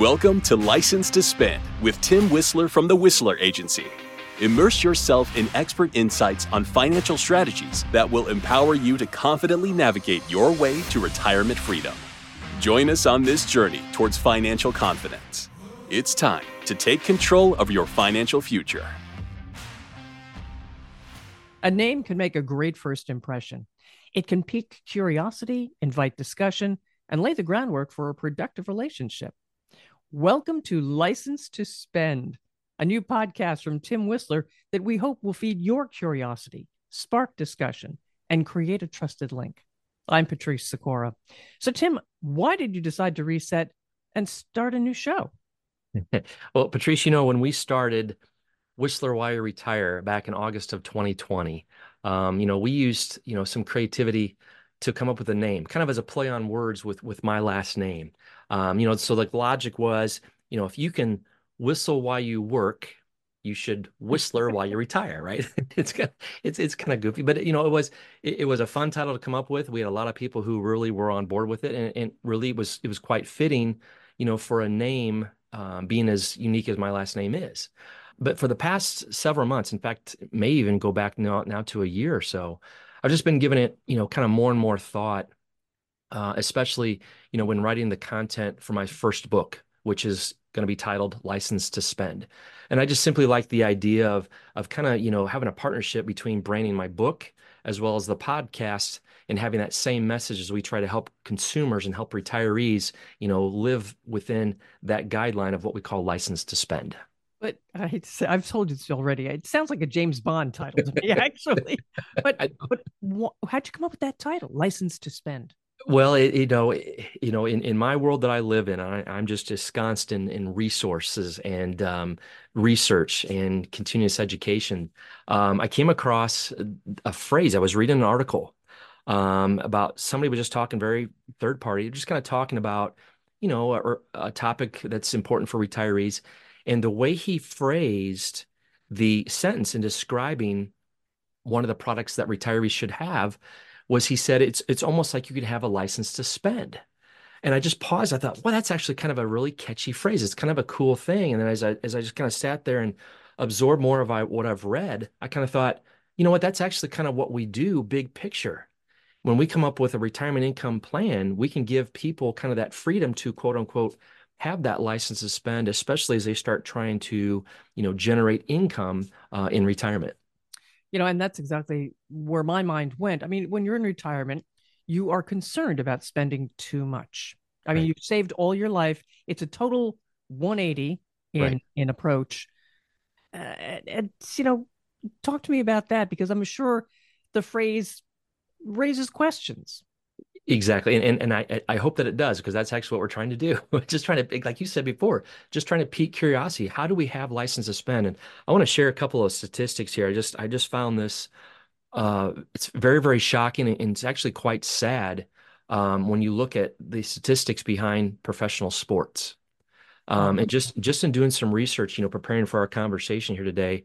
Welcome to License to Spend with Tim Whistler from the Whistler Agency. Immerse yourself in expert insights on financial strategies that will empower you to confidently navigate your way to retirement freedom. Join us on this journey towards financial confidence. It's time to take control of your financial future. A name can make a great first impression. It can pique curiosity, invite discussion, and lay the groundwork for a productive relationship. Welcome to License to Spend, a new podcast from Tim Whistler that we hope will feed your curiosity, spark discussion, and create a trusted link. I'm Patrice Sikora. So, Tim, why did you decide to reset and start a new show? Well, Patrice, when we started Whistler Why You Retire back in August of 2020, we used, some creativity to come up with a name, kind of as a play on words with my last name. So the logic was, if you can whistle while you work, you should whistler while you retire, right? It's kind of goofy, but it was a fun title to come up with. We had a lot of people who really were on board with it, and really it was quite fitting, for a name being as unique as my last name is. But for the past several months, in fact, it may even go back now to a year or so, I've just been giving it, kind of more and more thought, especially, when writing the content for my first book, which is going to be titled License to Spend. And I just simply like the idea of kind of, having a partnership between branding my book as well as the podcast and having that same message as we try to help consumers and help retirees, live within that guideline of what we call License to Spend. But I've told you this already. It sounds like a James Bond title to me, actually. But how'd you come up with that title, License to Spend? Well, in my world that I live in, I'm just ensconced in resources and research and continuous education. I came across a phrase. I was reading an article about somebody was just talking very third party, just kind of talking about, a topic that's important for retirees. And the way he phrased the sentence in describing one of the products that retirees should have was he said, it's almost like you could have a license to spend. And I just paused. I thought, well, that's actually kind of a really catchy phrase. It's kind of a cool thing. And then as I just kind of sat there and absorbed more of what I've read, I kind of thought, you know what, that's actually kind of what we do, big picture. When we come up with a retirement income plan, we can give people kind of that freedom to, quote unquote, have that license to spend, especially as they start trying to, generate income in retirement. And that's exactly where my mind went. I mean, when you're in retirement, you are concerned about spending too much. I mean, Right. You've saved all your life. It's a total 180 in approach. And talk to me about that, because I'm sure the phrase raises questions. Exactly. And I hope that it does, because that's actually what we're trying to do. Just trying to, like you said before, just trying to pique curiosity. How do we have license to spend? And I want to share a couple of statistics here. I just found this. It's very, very shocking, and it's actually quite sad when you look at the statistics behind professional sports. And just in doing some research, preparing for our conversation here today,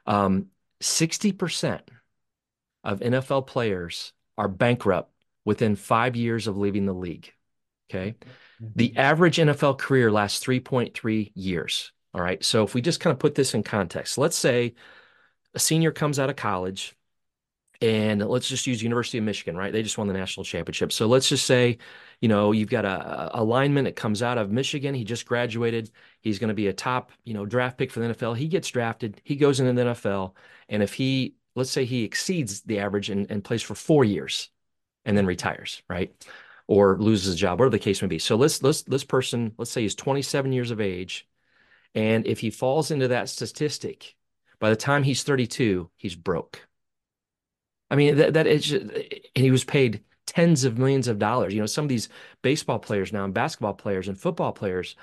60% of NFL players are bankrupt within 5 years of leaving the league. Okay. The average NFL career lasts 3.3 years. All right. So if we just kind of put this in context, let's say a senior comes out of college, and let's just use University of Michigan, right? They just won the national championship. So let's just say, you've got a lineman that comes out of Michigan. He just graduated. He's going to be a top, draft pick for the NFL. He gets drafted. He goes into the NFL. And if let's say he exceeds the average and plays for 4 years and then retires, right? Or loses his job, whatever the case may be. So this person, let's say he's 27 years of age. And if he falls into that statistic, by the time he's 32, he's broke. I mean, that is just, and he was paid tens of millions of dollars. Some of these baseball players now, and basketball players and football players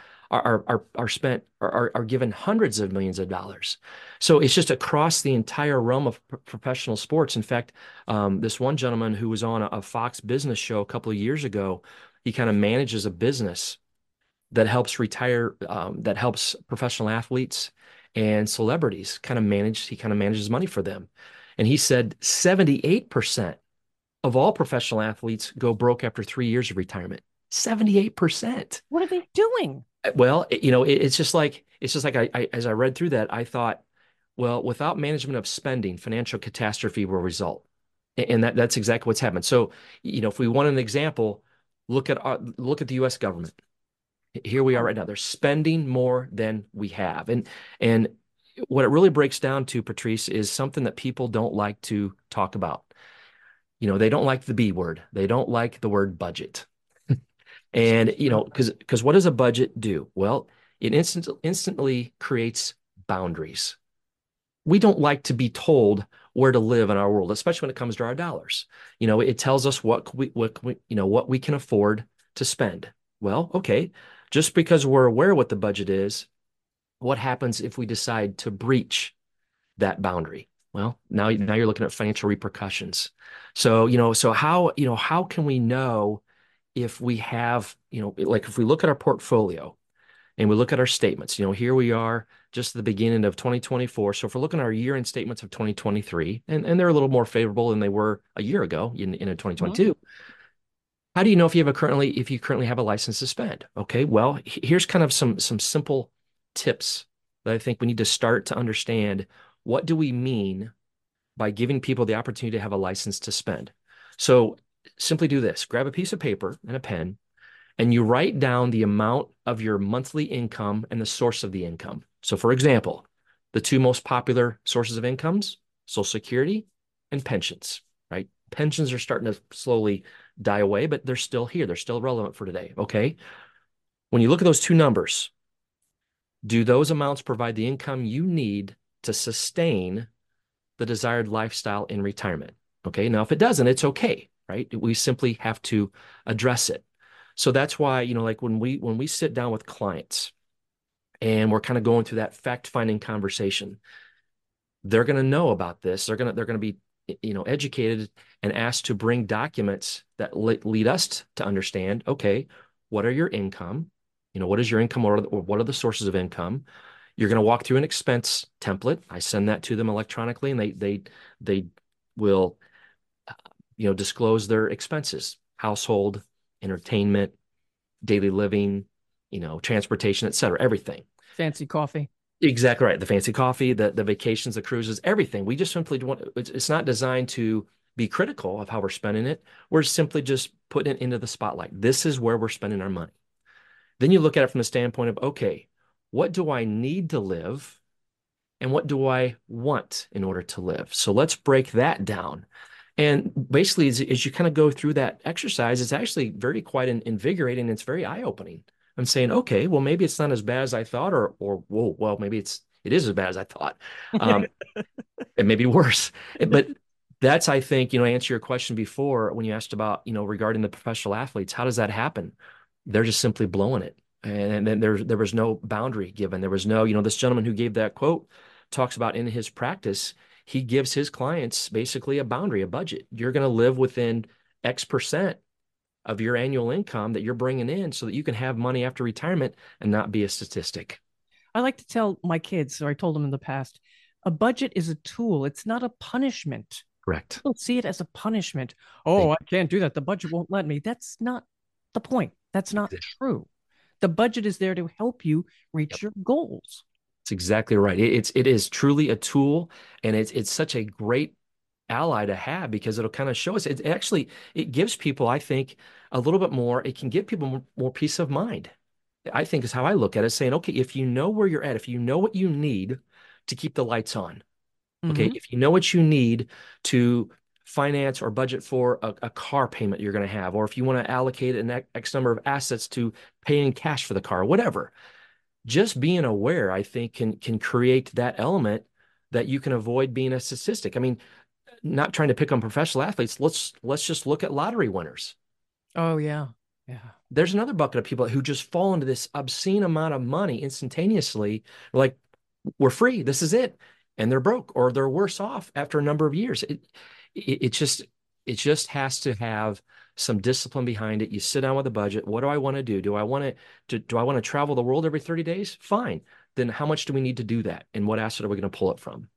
are given hundreds of millions of dollars. So it's just across the entire realm of professional sports. In fact, this one gentleman who was on a Fox Business show a couple of years ago, he kind of manages a business that helps that helps professional athletes and celebrities he kind of manages money for them. And he said 78% of all professional athletes go broke after 3 years of retirement. 78%. What are they doing? Well, it's just like as I read through that, I thought, well, without management of spending, financial catastrophe will result. And that's exactly what's happened. So, if we want an example, look at the US government. Here we are right now. They're spending more than we have. And what it really breaks down to, Patrice, is something that people don't like to talk about. They don't like the B word. They don't like the word budget. And, because what does a budget do? Well, it instantly creates boundaries. We don't like to be told where to live in our world, especially when it comes to our dollars. It tells us what we can afford to spend. Well, okay, just because we're aware what the budget is, what happens if we decide to breach that boundary? Well, now you're looking at financial repercussions. So how can we know if we have, like if we look at our portfolio and we look at our statements, here we are just at the beginning of 2024. So if we're looking at our year-end statements of 2023, and they're a little more favorable than they were a year ago in 2022. How do you know if you currently have a license to spend? Okay, well, here's kind of some simple tips that I think we need to start to understand. What do we mean by giving people the opportunity to have a license to spend? So simply do this: grab a piece of paper and a pen, and you write down the amount of your monthly income and the source of the income. So, for example, the two most popular sources of incomes: Social Security and pensions, right? Pensions are starting to slowly die away, but they're still here. They're still relevant for today, okay? When you look at those two numbers, do those amounts provide the income you need to sustain the desired lifestyle in retirement? Okay, now if it doesn't, it's okay, right? We simply have to address it. So that's why, like when we sit down with clients and we're kind of going through that fact-finding conversation, they're going to know about this. They're going to be, educated and asked to bring documents that lead us to understand, okay, what are your income? What is your income, or what are the sources of income? You're going to walk through an expense template. I send that to them electronically, and they will, disclose their expenses: household, entertainment, daily living, transportation, et cetera, everything. Fancy coffee. Exactly right. The fancy coffee, the vacations, the cruises, everything. We just simply want, it's not designed to be critical of how we're spending it. We're simply just putting it into the spotlight. This is where we're spending our money. Then you look at it from the standpoint of, okay, what do I need to live and what do I want in order to live? So let's break that down. And basically, as you kind of go through that exercise, it's actually very quite invigorating. It's very eye-opening. I'm saying, okay, well, maybe it's not as bad as I thought, or whoa, well, maybe it is as bad as I thought. It may be worse. But that's, I think, answer your question before when you asked about, regarding the professional athletes, how does that happen? They're just simply blowing it. And then there was no boundary given. There was no, this gentleman who gave that quote talks about in his practice, he gives his clients basically a boundary, a budget. You're going to live within X% of your annual income that you're bringing in so that you can have money after retirement and not be a statistic. I like to tell my kids, or I told them in the past, a budget is a tool. It's not a punishment. Correct. Don't see it as a punishment. Oh, I can't do that. The budget won't let me. That's not the point. That's not true. The budget is there to help you reach your goals. That's exactly right. It is truly a tool, and it's such a great ally to have because it'll kind of show us. It gives people, I think, a little bit more. It can give people more peace of mind, I think, is how I look at it, saying, okay, if you know where you're at, if you know what you need to keep the lights on, okay, if you know what you need to finance or budget for a car payment you're going to have, or if you want to allocate an X number of assets to paying cash for the car, whatever, just being aware, I think, can create that element that you can avoid being a statistic. I mean, not trying to pick on professional athletes. Let's just look at lottery winners. Oh, yeah. Yeah. There's another bucket of people who just fall into this obscene amount of money instantaneously. Like, we're free. This is it. And they're broke, or they're worse off after a number of years. It just has to have some discipline behind it. You sit down with a budget. What do I want to do? Do I want to travel the world every 30 days? Fine. Then how much do we need to do that? And what asset are we going to pull it from?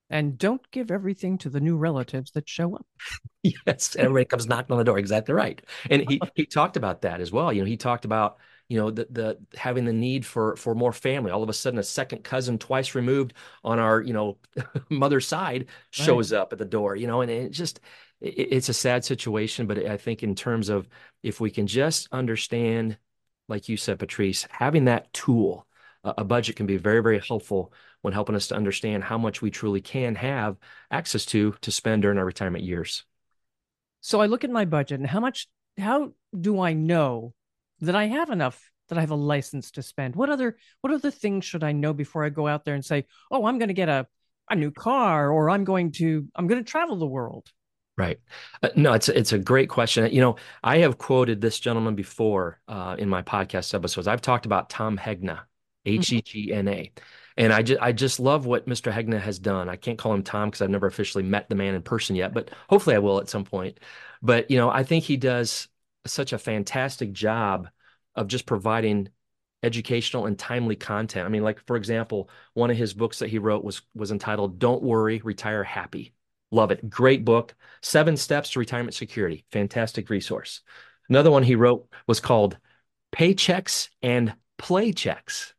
And don't give everything to the new relatives that show up. Yes, everybody comes knocking on the door. Exactly right. And he talked about that as well. He talked about, the having the need for more family. All of a sudden, a second cousin twice removed on our, mother's side Right. shows up at the door, and it's a sad situation. But I think in terms of if we can just understand, like you said, Patrice, having that tool, a budget can be very, very helpful when helping us to understand how much we truly can have access to spend during our retirement years. So I look at my budget and how do I know that I have enough, that I have a license to spend? What other things should I know before I go out there and say, oh, I'm going to get a new car, or I'm going to travel the world? Right. No, it's a great question. I have quoted this gentleman before in my podcast episodes. I've talked about Tom Hegna, Mhm. Hegna, and I just love what Mr. Hegna has done. I can't call him Tom because I've never officially met the man in person yet, but hopefully I will at some point. But I think he does such a fantastic job of just providing educational and timely content. I mean, like for example, one of his books that he wrote was entitled "Don't Worry, Retire Happy." Love it. Great book. 7 Steps to Retirement Security. Fantastic resource. Another one he wrote was called Paychecks and Playchecks.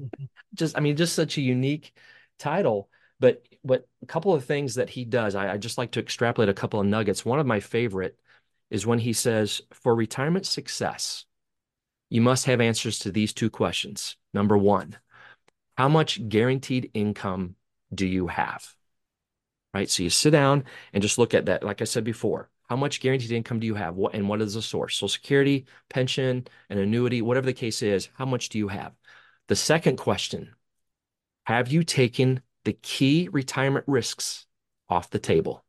Just such a unique title. But a couple of things that he does, I just like to extrapolate a couple of nuggets. One of my favorite is when he says, for retirement success, you must have answers to these 2 questions. Number one, how much guaranteed income do you have? Right? So you sit down and just look at that. Like I said before, how much guaranteed income do you have? What is the source? Social Security, pension, an annuity, whatever the case is, how much do you have? The second question, have you taken the key retirement risks off the table?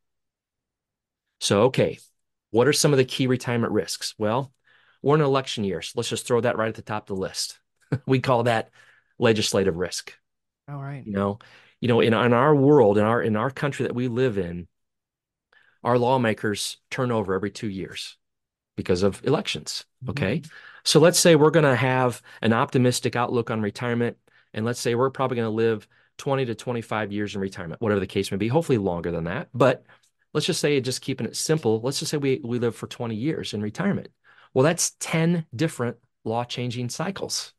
So, okay, what are some of the key retirement risks? Well, we're in an election year, so let's just throw that right at the top of the list. We call that legislative risk. All right. You know, in our world, in our country that we live in, our lawmakers turn over every 2 years because of elections. Mhm. Okay. So let's say we're going to have an optimistic outlook on retirement. And let's say we're probably going to live 20 to 25 years in retirement, whatever the case may be, hopefully longer than that. But let's just say, just keeping it simple, let's just say we live for 20 years in retirement. Well, that's 10 different law changing cycles.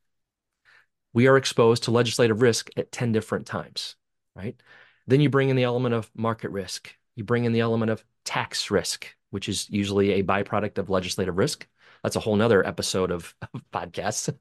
We are exposed to legislative risk at 10 different times, right? Then you bring in the element of market risk. You bring in the element of tax risk, which is usually a byproduct of legislative risk. That's a whole nother episode of podcasts.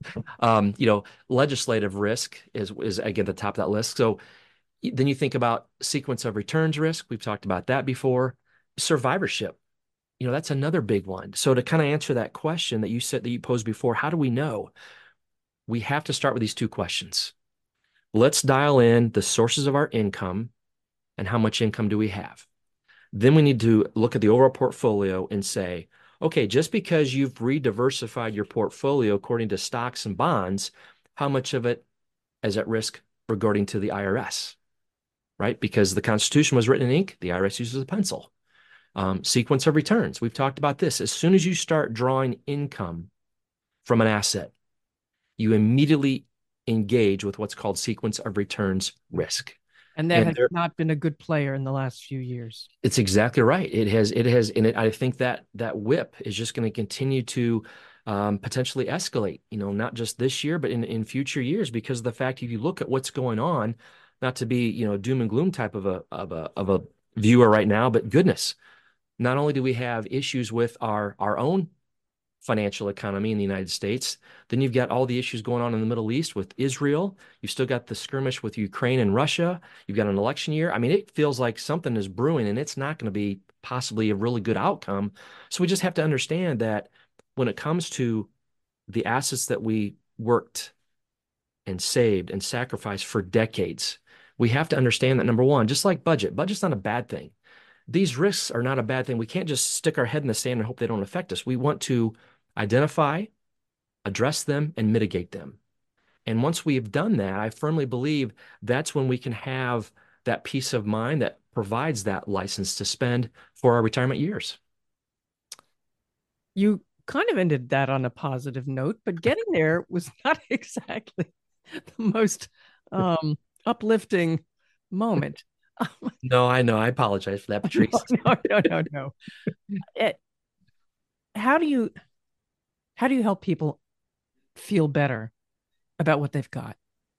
Legislative risk is again the top of that list. So then you think about sequence of returns risk. We've talked about that before. Survivorship, that's another big one. So to kind of answer that question that you said that you posed before, how do we know? We have to start with these 2 questions. Let's dial in the sources of our income and how much income do we have. Then we need to look at the overall portfolio and say, okay, just because you've rediversified your portfolio according to stocks and bonds, how much of it is at risk regarding to the IRS, right? Because the Constitution was written in ink, the IRS uses a pencil. Sequence of returns. We've talked about this. As soon as you start drawing income from an asset, you immediately engage with what's called sequence of returns risk. And that And has not been a good player in the last few years. it's exactly right. It has, and I think that whip is just going to continue to potentially escalate, not just this year, but in future years, because of the fact, if you look at what's going on, not to be, doom and gloom type of a viewer right now, but goodness, not only do we have issues with our own financial economy in the United States. Then you've got all the issues going on in the Middle East with Israel. You've still got the skirmish with Ukraine and Russia. You've got an election year. I mean, it feels like something is brewing and it's not going to be possibly a really good outcome. So we just have to understand that when it comes to the assets that we worked and saved and sacrificed for decades, we have to understand that number one, just like budget's not a bad thing. These risks are not a bad thing. We can't just stick our head in the sand and hope they don't affect us. We want to identify, address them, and mitigate them. And once we've done that, I firmly believe that's when we can have that peace of mind that provides that license to spend for our retirement years. You kind of ended that on a positive note, but getting there was not exactly the most uplifting moment. No, I know. I apologize for that, No, Patrice. no, no, no, no. It, how do you help people feel better about what they've got?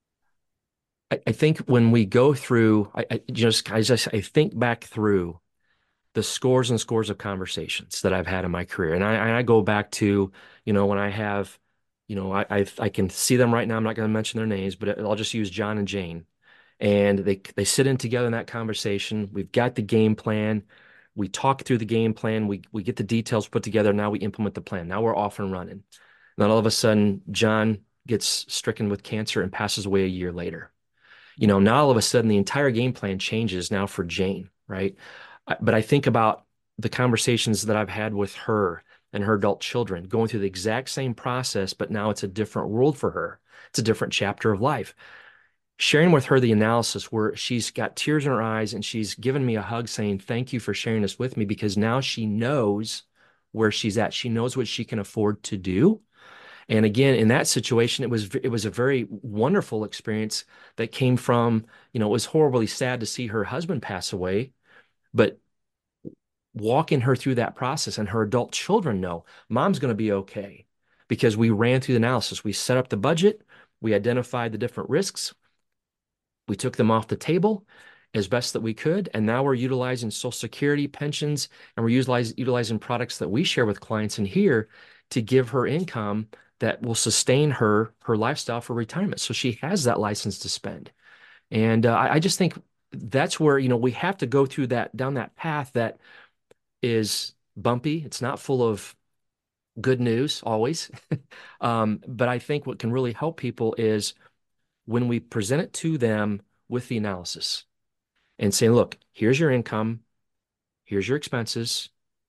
I think when we go through, I think back through the scores and scores of conversations that I've had in my career. And I go back to, when I have, I can see them right now. I'm not going to mention their names, but I'll just use John and Jane. And they sit in together in that conversation. We've got the game plan. We talk through the game plan. We get the details put together. Now we implement the plan. Now we're off and running. And then all of a sudden, John gets stricken with cancer and passes away a year later. Now all of a sudden the entire game plan changes now for Jane, right? But I think about the conversations that I've had with her and her adult children going through the exact same process, but now it's a different world for her. It's a different chapter of life. Sharing with her the analysis where she's got tears in her eyes and she's given me a hug saying, "Thank you for sharing this with me," because now she knows where she's at. She knows what she can afford to do. And again, in that situation, it was a very wonderful experience that came from, it was horribly sad to see her husband pass away, but walking her through that process and her adult children know mom's going to be okay because we ran through the analysis. We set up the budget, we identified the different risks, we took them off the table as best that we could, and now we're utilizing Social Security, pensions, and we're utilizing products that we share with clients in here to give her income that will sustain her lifestyle for retirement. So she has that license to spend. And I just think that's where, we have to go through down that path that is bumpy. It's not full of good news always. But I think what can really help people is when we present it to them with the analysis and say, look, here's your income, here's your expenses,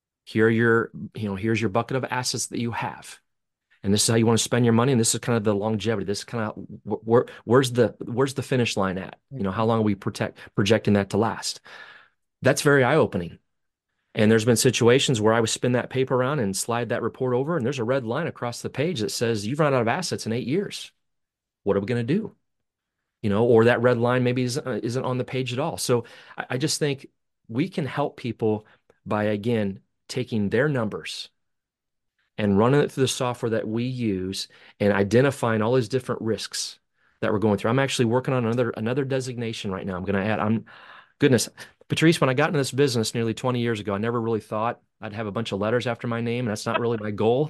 here's your bucket of assets that you have. And this is how you want to spend your money. And this is kind of the longevity. This is kind of where's the finish line at? How long are we projecting that to last? That's very eye-opening. And there's been situations where I would spin that paper around and slide that report over, and there's a red line across the page that says you've run out of assets in 8 years. What are we going to do? Or that red line maybe isn't on the page at all. So I just think we can help people by, again, taking their numbers and running it through the software that we use and identifying all these different risks that we're going through. I'm actually working on another designation right now. I'm going to add, goodness, Patrice, when I got into this business nearly 20 years ago, I never really thought I'd have a bunch of letters after my name. And that's not really my goal.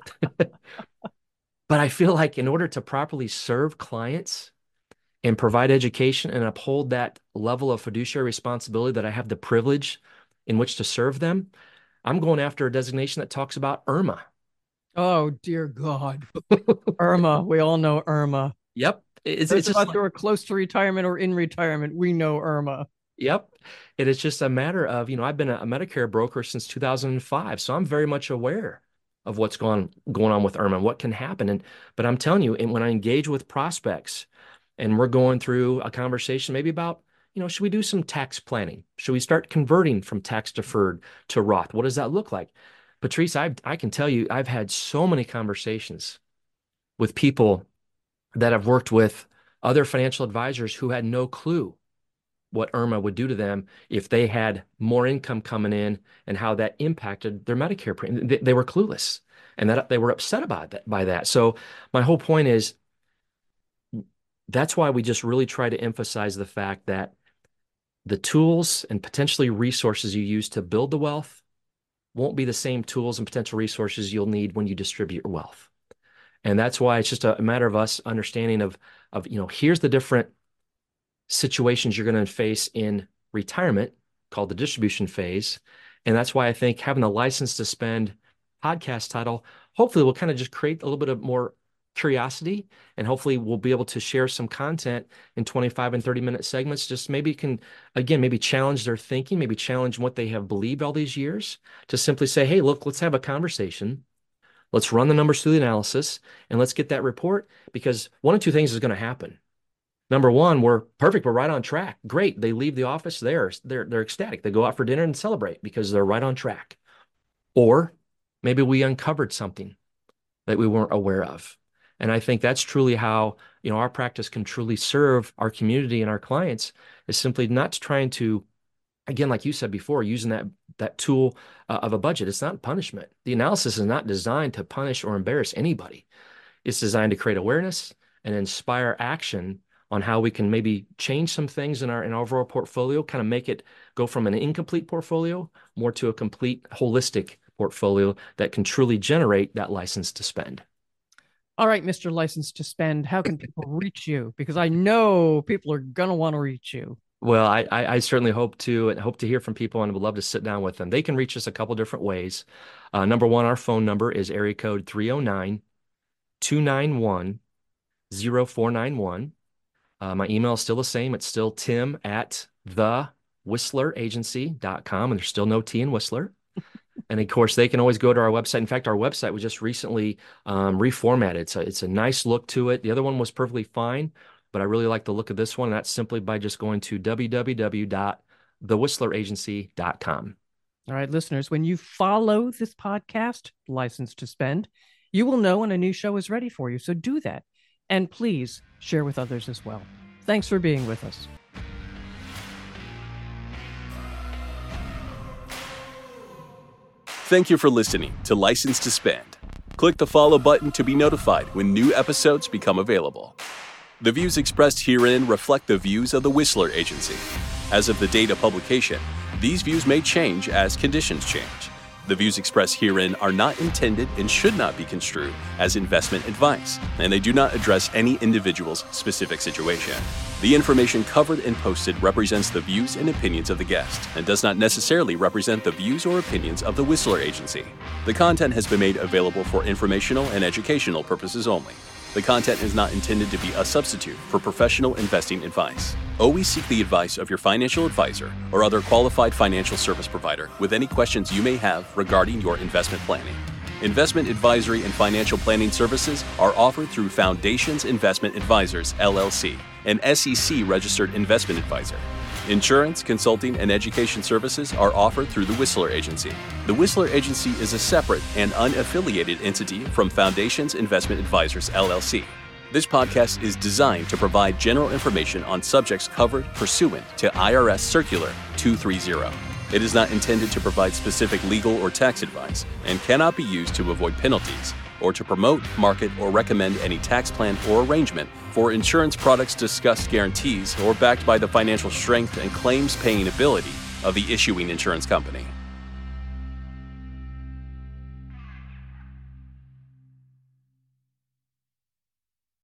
But I feel like in order to properly serve clients and provide education and uphold that level of fiduciary responsibility that I have the privilege in which to serve them, I'm going after a designation that talks about IRMA. Oh, dear God. Irma. We all know Irma. Yep. It's just about who are close to retirement or in retirement. We know Irma. Yep. It is just a matter of, I've been a Medicare broker since 2005. So I'm very much aware of what's going on with IRMA and what can happen. But I'm telling you, and when I engage with prospects and we're going through a conversation maybe about, should we do some tax planning? Should we start converting from tax deferred to Roth? What does that look like? Patrice, I can tell you, I've had so many conversations with people that have worked with other financial advisors who had no clue what IRMA would do to them if they had more income coming in and how that impacted their Medicare premium. They were clueless and that they were upset by that. So my whole point is that's why we just really try to emphasize the fact that the tools and potentially resources you use to build the wealth won't be the same tools and potential resources you'll need when you distribute your wealth. And that's why it's just a matter of us understanding of here's the different situations you're going to face in retirement called the distribution phase. And that's why I think having the license to spend podcast title, hopefully will kind of just create a little bit of more curiosity, and hopefully we'll be able to share some content in 25 and 30-minute segments. Just maybe maybe challenge their thinking, maybe challenge what they have believed all these years to simply say, hey, look, let's have a conversation. Let's run the numbers through the analysis and let's get that report, because one of two things is going to happen. Number one, we're perfect. We're right on track. Great. They leave the office. They're ecstatic. They go out for dinner and celebrate because they're right on track. Or maybe we uncovered something that we weren't aware of. And I think that's truly how, our practice can truly serve our community and our clients, is simply not trying to again, like you said before, using that tool of a budget. It's not punishment. The analysis is not designed to punish or embarrass anybody. It's designed to create awareness and inspire action on how we can maybe change some things in our overall portfolio, kind of make it go from an incomplete portfolio more to a complete holistic portfolio that can truly generate that license to spend. All right, Mr. License to Spend, how can people reach you? Because I know people are going to want to reach you. Well, I certainly hope to hear from people, and would love to sit down with them. They can reach us a couple different ways. Number one, our phone number is area code 309-291-0491. My email is still the same. It's still tim@thewhistleragency.com, and there's still no T in Whistler. And of course, they can always go to our website. In fact, our website was just recently reformatted. So it's a nice look to it. The other one was perfectly fine, but I really like the look of this one. And that's simply by just going to www.thewhistleragency.com. All right, listeners, when you follow this podcast, License to Spend, you will know when a new show is ready for you. So do that. And please share with others as well. Thanks for being with us. Thank you for listening to License to Spend. Click the follow button to be notified when new episodes become available. The views expressed herein reflect the views of the Whistler Agency. As of the date of publication, these views may change as conditions change. The views expressed herein are not intended and should not be construed as investment advice, and they do not address any individual's specific situation. The information covered and posted represents the views and opinions of the guest and does not necessarily represent the views or opinions of the Whistler Agency. The content has been made available for informational and educational purposes only. The content is not intended to be a substitute for professional investing advice. Always seek the advice of your financial advisor or other qualified financial service provider with any questions you may have regarding your investment planning. Investment advisory and financial planning services are offered through Foundations Investment Advisors, LLC, an SEC-registered investment advisor. Insurance, consulting, and education services are offered through the Whistler Agency. The Whistler Agency is a separate and unaffiliated entity from Foundations Investment Advisors, LLC. This podcast is designed to provide general information on subjects covered pursuant to IRS Circular 230. It is not intended to provide specific legal or tax advice and cannot be used to avoid penalties or to promote, market, or recommend any tax plan or arrangement for insurance products discussed guarantees or backed by the financial strength and claims-paying ability of the issuing insurance company.